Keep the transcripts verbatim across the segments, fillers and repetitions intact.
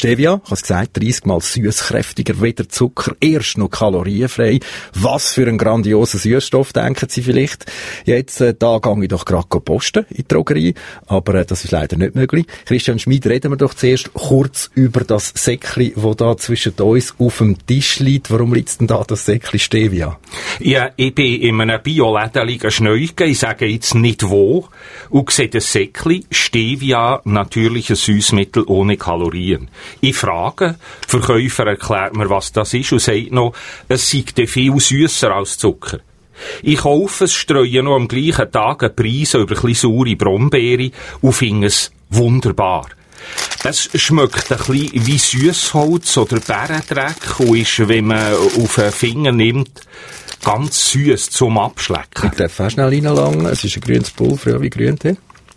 Stevia, ich habe es gesagt, dreissig Mal süßkräftiger, weder Zucker, erst noch kalorienfrei. Was für ein grandioser Süßstoff, denken Sie vielleicht. Jetzt, äh, da gehe ich doch gerade posten in die Drogerie, aber äh, das ist leider nicht möglich. Christian Schmid, reden wir doch zuerst kurz über das Säckli, das da zwischen uns auf dem Tisch liegt. Warum liegt denn da das Säckli Stevia? Ja, ich bin in einem Bio-Läden schneuigen, ich sage jetzt nicht wo, und sehe das Säckli Stevia, natürliches Süßmittel ohne Kalorien. Ich frage, der Verkäufer erklärt mir, was das ist, und sagt noch, es sei viel süsser als Zucker. Ich kaufe es, streue noch am gleichen Tag einen Preis über ein bisschen saure Brombeere und finde es wunderbar. Es schmeckt ein bisschen wie Süssholz oder Bärendreck und ist, wenn man auf den Finger nimmt, ganz süß zum Abschlecken. Ich darf auch schnell reinlangen. Es ist ein grünes Pulver, ja, wie Grüntee.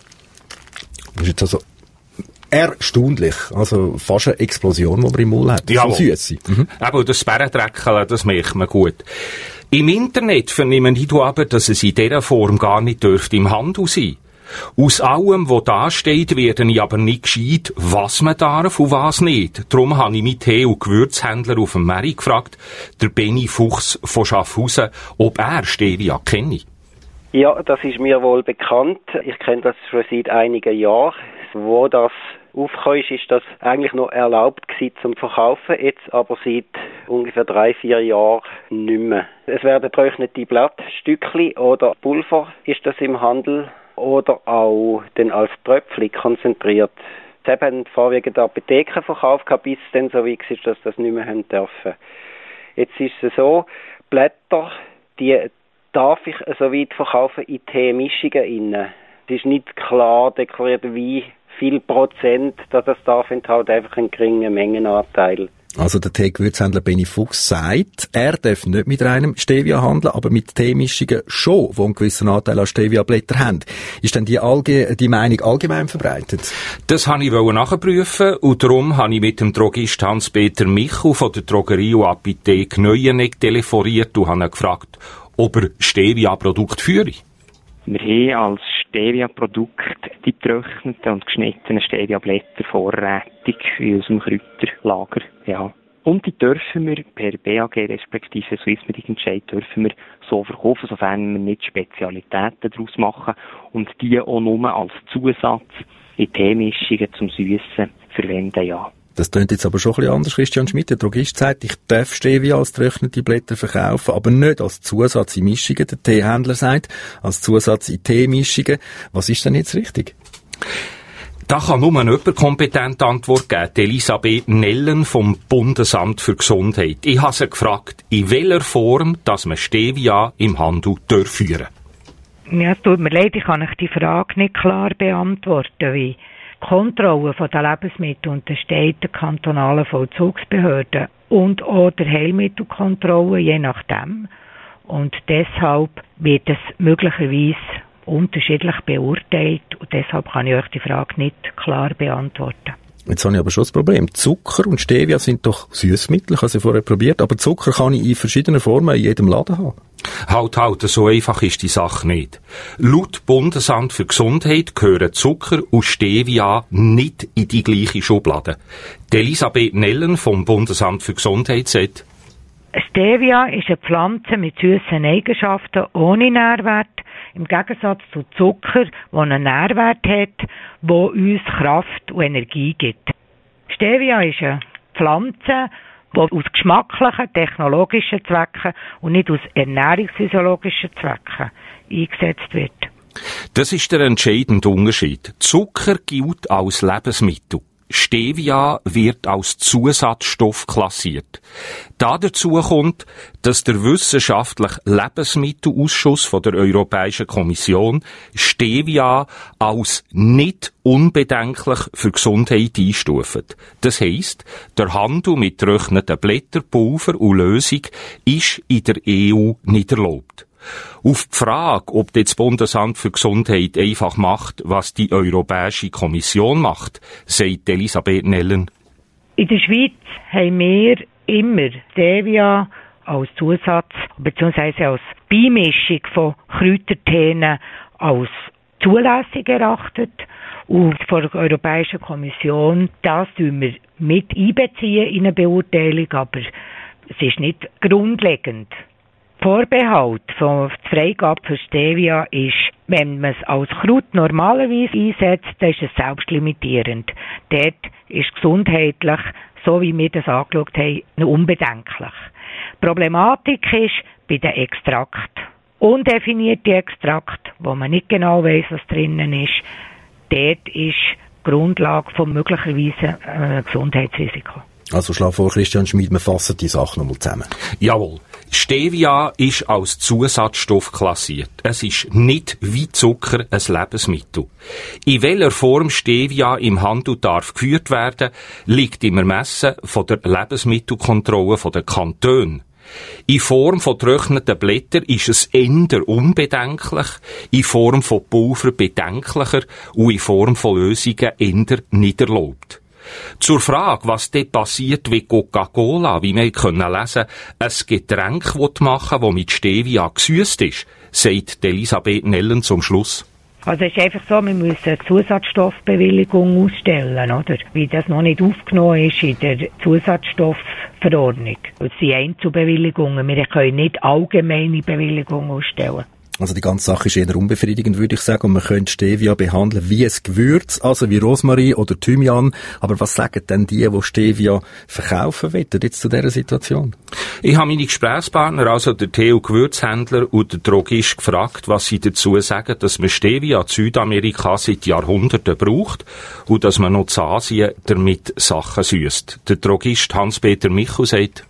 Das ist jetzt also erstaunlich. Also fast eine Explosion, die man im Mund hat. Ja, so Süße. Mhm. Aber das Bärendreckeln, das merkt man gut. Im Internet vernehmen die aber, dass es in dieser Form gar nicht dürfte im Handel sein. Aus allem, was da steht, werde ich aber nicht gescheit, was man darf und was nicht. Darum habe ich meinen Tee- und Gewürzhändler auf dem Meri gefragt, der Benny Fuchs von Schaffhausen, ob er Stevia kenne. Ja, das ist mir wohl bekannt. Ich kenne das schon seit einigen Jahren. Wo das aufgekommen ist, ist das eigentlich noch erlaubt gewesen zum Verkaufen, jetzt aber seit ungefähr drei, vier Jahren nicht mehr. Es werden getrocknete Blattstückchen oder Pulver ist das im Handel oder auch dann als Tröpfchen konzentriert. Es haben vorwiegend Apotheken verkauft, bis es dann so weit war, dass das nicht mehr haben dürfen. Jetzt ist es so, Blätter, die darf ich so weit verkaufen in Teemischungen innen. Es ist nicht klar deklariert, wie viel Prozent dass das darf enthalten, einfach einen geringen Mengenanteil. Also der Tee-Gewürzhändler Benny Fuchs sagt, er darf nicht mit reinem Stevia handeln, aber mit Teemischungen schon, die einen gewissen Anteil an Stevia-Blättern haben. Ist denn die, Allge- die Meinung allgemein verbreitet? Das wollte ich nachprüfen und darum habe ich mit dem Drogist Hans-Peter Michel von der Drogerie und Apotheke Neuenegg telefoniert und habe ihn gefragt, ob er Stevia-Produkte führe. Wir haben als Stevia-Produkt die getrockneten und geschnittenen Stevia-Blätter vorrätig in unserem Kräuterlager. Ja. Und die dürfen wir per B A G respektive Swiss Medical Entscheid dürfen wir so verkaufen, sofern wir nicht Spezialitäten daraus machen und die auch nur als Zusatz in Teemischungen zum Süssen verwenden, ja. Das klingt jetzt aber schon ein bisschen anders, Christian Schmid. Der Drogist sagt, ich darf Stevia als getrocknete Blätter verkaufen, aber nicht als Zusatz in Mischungen. Der Teehändler sagt, als Zusatz in Teemischungen. Was ist denn jetzt richtig? Da kann nur eine kompetente Antwort geben. Elisabeth Nellen vom Bundesamt für Gesundheit. Ich habe sie gefragt, in welcher Form, dass man Stevia im Handel führen darf. Ja, es tut mir leid, ich kann euch die Frage nicht klar beantworten, wie die Kontrolle der Lebensmittel untersteht der kantonalen Vollzugsbehörde und auch der Heilmittelkontrolle, je nachdem. Und deshalb wird es möglicherweise unterschiedlich beurteilt und deshalb kann ich euch die Frage nicht klar beantworten. Jetzt habe ich aber schon das Problem. Zucker und Stevia sind doch Süßmittel, ich habe sie vorher probiert, aber Zucker kann ich in verschiedenen Formen in jedem Laden haben. Halt, halt, so einfach ist die Sache nicht. Laut Bundesamt für Gesundheit gehören Zucker und Stevia nicht in die gleiche Schublade. Die Elisabeth Nellen vom Bundesamt für Gesundheit sagt, Stevia ist eine Pflanze mit süßen Eigenschaften ohne Nährwert, im Gegensatz zu Zucker, der einen Nährwert hat, der uns Kraft und Energie gibt. Stevia ist eine Pflanze, die aus geschmacklichen, technologischen Zwecken und nicht aus ernährungsphysiologischen Zwecken eingesetzt wird. Das ist der entscheidende Unterschied. Zucker gilt als Lebensmittel. Stevia wird als Zusatzstoff klassiert. Da dazu kommt, dass der wissenschaftliche Lebensmittelausschuss von der Europäischen Kommission Stevia als nicht unbedenklich für Gesundheit einstuft. Das heisst, der Handel mit getrockneten Blätterpulver und Lösung ist in der E U nicht erlaubt. Auf die Frage, ob das Bundesamt für Gesundheit einfach macht, was die Europäische Kommission macht, sagt Elisabeth Nellen. In der Schweiz haben wir immer Stevia als Zusatz bzw. als Beimischung von Kräuterteenen als zulässig erachtet. Und von der Europäischen Kommission, das tun wir mit einbeziehen in eine Beurteilung, aber es ist nicht grundlegend. Vorbehalt von der Freigabe für Stevia ist, wenn man es als Kraut normalerweise einsetzt, dann ist es selbstlimitierend. Dort ist gesundheitlich, so wie wir das angeschaut haben, unbedenklich. Die Problematik ist bei den Extrakten. Undefinierte Extrakte, wo man nicht genau weiss, was drinnen ist, dort ist die Grundlage von möglicherweise äh, Gesundheitsrisiko. Also schlag vor, Christian Schmid, wir fassen die Sache nochmal zusammen. Jawohl. Stevia ist als Zusatzstoff klassiert. Es ist nicht wie Zucker ein Lebensmittel. In welcher Form Stevia im Handel darf geführt werden, liegt im Ermessen von der Lebensmittelkontrolle der Kantone. In Form von getrockneten Blättern ist es eher unbedenklich, in Form von Pulver bedenklicher und in Form von Lösungen eher nicht erlaubt. Zur Frage, was dort passiert, wie Coca-Cola, wie wir können lesen, ein Getränk machen will, das mit Stevia gesüsst ist, sagt Elisabeth Nellen zum Schluss. Also es ist einfach so, wir müssen eine Zusatzstoffbewilligung ausstellen, oder? Weil das noch nicht aufgenommen ist in der Zusatzstoffverordnung. Das sind Einzelbewilligungen. Wir können nicht allgemeine Bewilligungen ausstellen. Also die ganze Sache ist eher unbefriedigend, würde ich sagen. Und man könnte Stevia behandeln wie ein Gewürz, also wie Rosmarin oder Thymian. Aber was sagen denn die, die Stevia verkaufen wollen, jetzt zu dieser Situation? Ich habe meine Gesprächspartner, also der Tee- und Gewürzhändler und der Drogist, gefragt, was sie dazu sagen, dass man Stevia in Südamerika seit Jahrhunderten braucht und dass man noch in Asien damit Sachen süsst. Der Drogist Hans-Peter Michel sagt: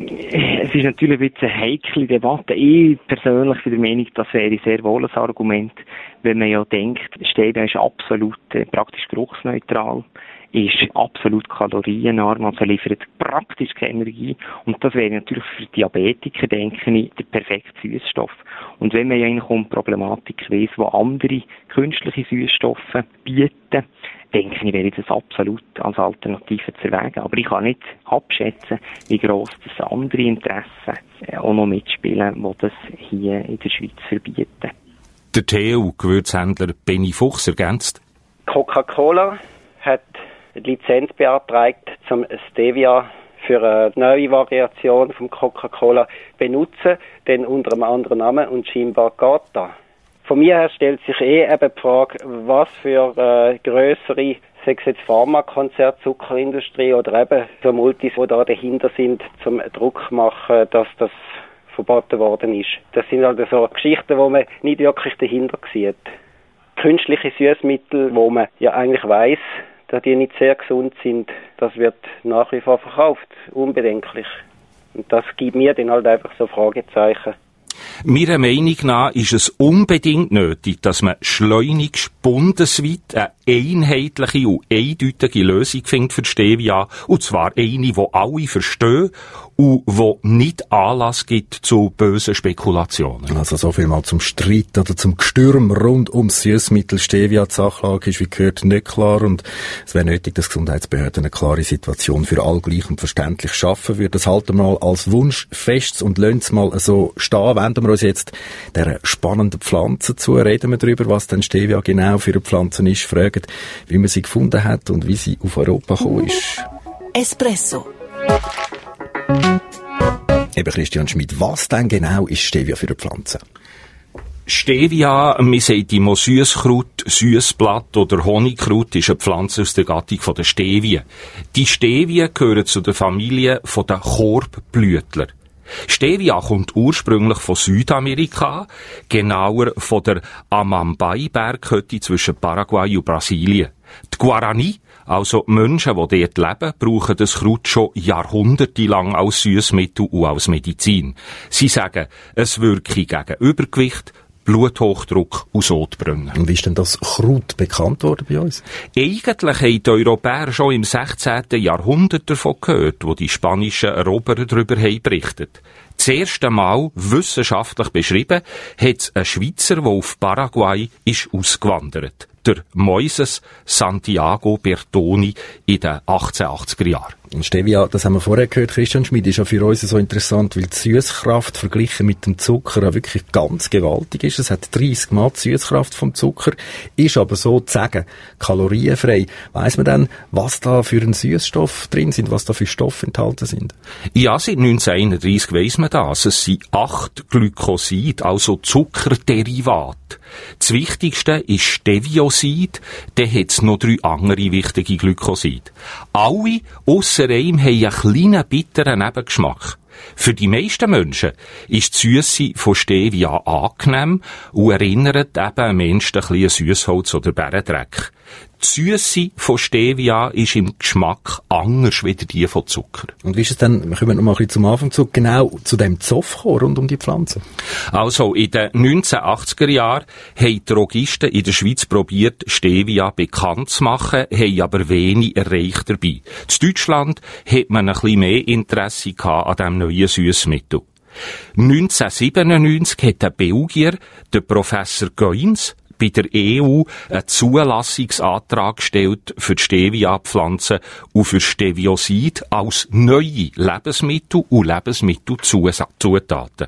Es ist natürlich ein bisschen eine heikle Debatte. Ich persönlich bin der Meinung, das wäre sehr wohl ein Argument, wenn man ja denkt, Stevia ist absolut äh, praktisch geruchsneutral, ist absolut kalorienarm, also liefert praktisch keine Energie. Und das wäre natürlich für Diabetiker, denke ich, der perfekte Süßstoff. Und wenn man ja eigentlich um Problematik weiss, wo andere künstliche Süßstoffe bieten, denke ich, wäre das absolut als Alternative zu erwägen. Aber ich kann nicht abschätzen, wie gross das andere Interessen auch noch mitspielen, die das hier in der Schweiz verbieten. Der Tee- und Gewürzhändler Benny Fuchs ergänzt: Coca-Cola hat eine Lizenz beantragt, zum Stevia für eine neue Variation von Coca-Cola benutzen, denn unter einem anderen Namen, und scheinbar geht das. Von mir her stellt sich eh eben die Frage, was für äh, grössere, sei es jetzt Pharmakonzert, Zuckerindustrie oder eben so Multis, die da dahinter sind, zum Druck machen, dass das verboten worden ist. Das sind also so Geschichten, wo man nicht wirklich dahinter sieht. Künstliche Süßmittel, wo man ja eigentlich weiss, dass die nicht sehr gesund sind, das wird nach wie vor verkauft, unbedenklich. Und das gibt mir dann halt einfach so Fragezeichen. Meiner Meinung nach ist es unbedingt nötig, dass man schleunigst bundesweit eine einheitliche und eindeutige Lösung findet für Stevia. Und zwar eine, die alle verstehen und die nicht Anlass gibt zu bösen Spekulationen. Also so viel mal zum Streit oder zum Gestürm rund ums Süßmittel Stevia. Die Sachlage ist, wie gehört, nicht klar, und es wäre nötig, dass Gesundheitsbehörden eine klare Situation für alle gleich und verständlich schaffen würden. Das halten wir mal als Wunsch fest und lassen es mal so stehen. Wenden wir uns jetzt der spannenden Pflanze zu, reden wir darüber, was denn Stevia genau für eine Pflanze ist, fragen, wie man sie gefunden hat und wie sie auf Europa gekommen ist. Espresso. Eben Christian Schmid, was denn genau ist Stevia für eine Pflanze? Stevia, wir sagen immer Süsskraut, Süssblatt oder Honigkraut, ist eine Pflanze aus der Gattung der Stevien. Die Stevien gehören zu der Familie der Korbblütler. Stevia kommt ursprünglich von Südamerika, genauer von der Amambay-Berghütte zwischen Paraguay und Brasilien. Die Guarani, also Menschen, die dort leben, brauchen das Kraut schon jahrhundertelang als Süssmittel und als Medizin. Sie sagen, es wirke gegen Übergewicht, Bluthochdruck und Sodbrennen. Und wie ist denn das Kraut bekannt worden bei uns? Eigentlich haben die Europäer schon im sechzehnten Jahrhundert davon gehört, wo die spanischen Eroberer darüber haben berichtet. Das erste Mal wissenschaftlich beschrieben hat es ein Schweizer, der auf Paraguay ist ausgewandert. der Moises Santiago Bertoni in den achtzehnhundertachtziger Jahren. Und Stevia, das haben wir vorher gehört, Christian Schmid, ist ja für uns so interessant, weil die Süßkraft verglichen mit dem Zucker ja wirklich ganz gewaltig ist. Es hat dreissig Mal die Süßkraft vom Zucker, ist aber sozusagen kalorienfrei. Weiss man dann, was da für ein Süßstoff drin sind, was da für Stoffe enthalten sind? Ja, seit neunzehnhunderteinunddreissig weiss man das. Es sind acht Glykosid, also Zuckerderivate. Das Wichtigste ist Steviosid, dann hat es noch drei andere wichtige Glykoside. Alle, ausser einem, haben einen kleinen bitteren Nebengeschmack. Für die meisten Menschen ist die Süsse von Stevia angenehm und erinnert eben am Menschen ein bisschen an Süssholz oder Bärendreck. Die Süsse von Stevia ist im Geschmack anders als die von Zucker. Und wie ist es dann, wir kommen noch mal ein bisschen zum Anfang zu, genau zu dem Zoff kommen, rund um die Pflanze? Also, in den neunzehnhundertachtziger Jahren haben die Drogisten in der Schweiz probiert, Stevia bekannt zu machen, haben aber wenig erreicht dabei. In Deutschland hat man ein bisschen mehr Interesse gehabt an diesem neuen Süssmittel. neunzehnhundertsiebenundneunzig hat der Belgier, der Professor Goins, bei der E U einen Zulassungsantrag gestellt für die Stevia-Pflanze und für Steviosid als neue Lebensmittel und Lebensmittelzutaten.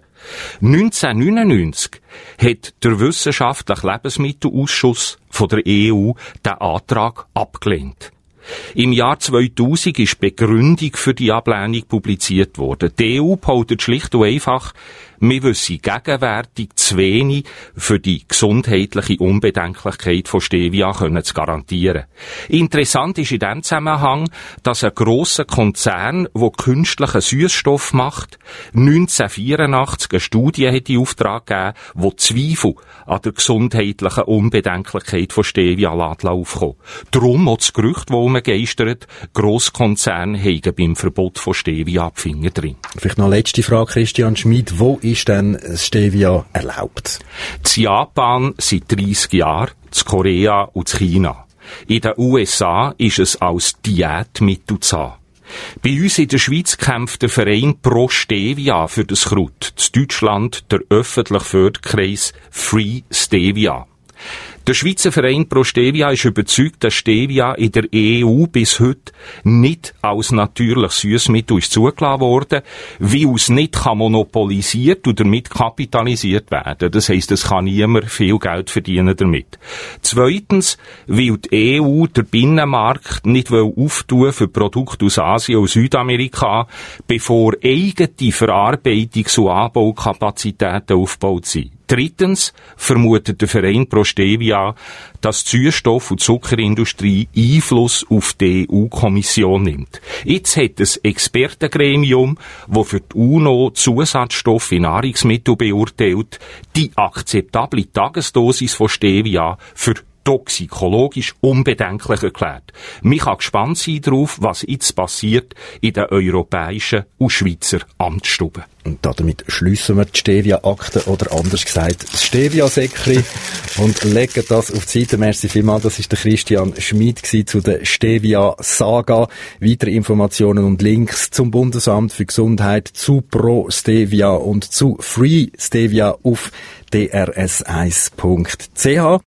neunzehnhundertneunundneunzig hat der Wissenschaftliche Lebensmittelausschuss von der E U den Antrag abgelehnt. Im Jahr zweitausend ist Begründung für die Ablehnung publiziert worden. Die E U behauptet schlicht und einfach, wir wissen gegenwärtig zu wenig für die gesundheitliche Unbedenklichkeit von Stevia können zu garantieren. Interessant ist in diesem Zusammenhang, dass ein grosser Konzern, der künstlichen Süßstoff macht, neunzehnhundertvierundachtzig eine Studie hat in Auftrag gegeben, die Zweifel an der gesundheitlichen Unbedenklichkeit von Stevia aufkommen. Darum auch das Gerücht, das umgeistert, Grosskonzerne haben beim Verbot von Stevia die Finger drin. Vielleicht noch eine letzte Frage, Christian Schmid. Wo ist denn Stevia erlaubt? In Japan seit dreissig Jahren, in Korea und in China. In den U S A ist es als Diätmittel zu haben. Bei uns in der Schweiz kämpft der Verein Pro Stevia für das Kraut. In Deutschland der öffentliche Förderkreis Free Stevia. Der Schweizer Verein Pro Stevia ist überzeugt, dass Stevia in der E U bis heute nicht als natürliches Süssmittel ist zugelassen worden, weil es nicht kann monopolisiert und damit kapitalisiert werden. Das heisst, es kann niemand viel Geld verdienen damit. Zweitens, weil die E U den Binnenmarkt nicht auftun für Produkte aus Asien und Südamerika, bevor eigene Verarbeitungs- und Anbaukapazitäten aufgebaut sind. Drittens vermutet der Verein Pro Stevia, dass die Süßstoff- und Zuckerindustrie Einfluss auf die E U-Kommission nimmt. Jetzt hat ein Expertengremium, das für die UNO Zusatzstoffe in Nahrungsmitteln beurteilt, die akzeptable Tagesdosis von Stevia für toxikologisch unbedenklich erklärt. Man kann gespannt sein darauf, was jetzt passiert in den europäischen und Schweizer Amtsstuben. Und damit schliessen wir die Stevia-Akte oder anders gesagt das Stevia-Säckchen und legen das auf die Seite. Merci vielmals, das war der Christian Schmid zu der Stevia-Saga. Weitere Informationen und Links zum Bundesamt für Gesundheit, zu Pro Stevia und zu Free Stevia auf d r s eins punkt c h.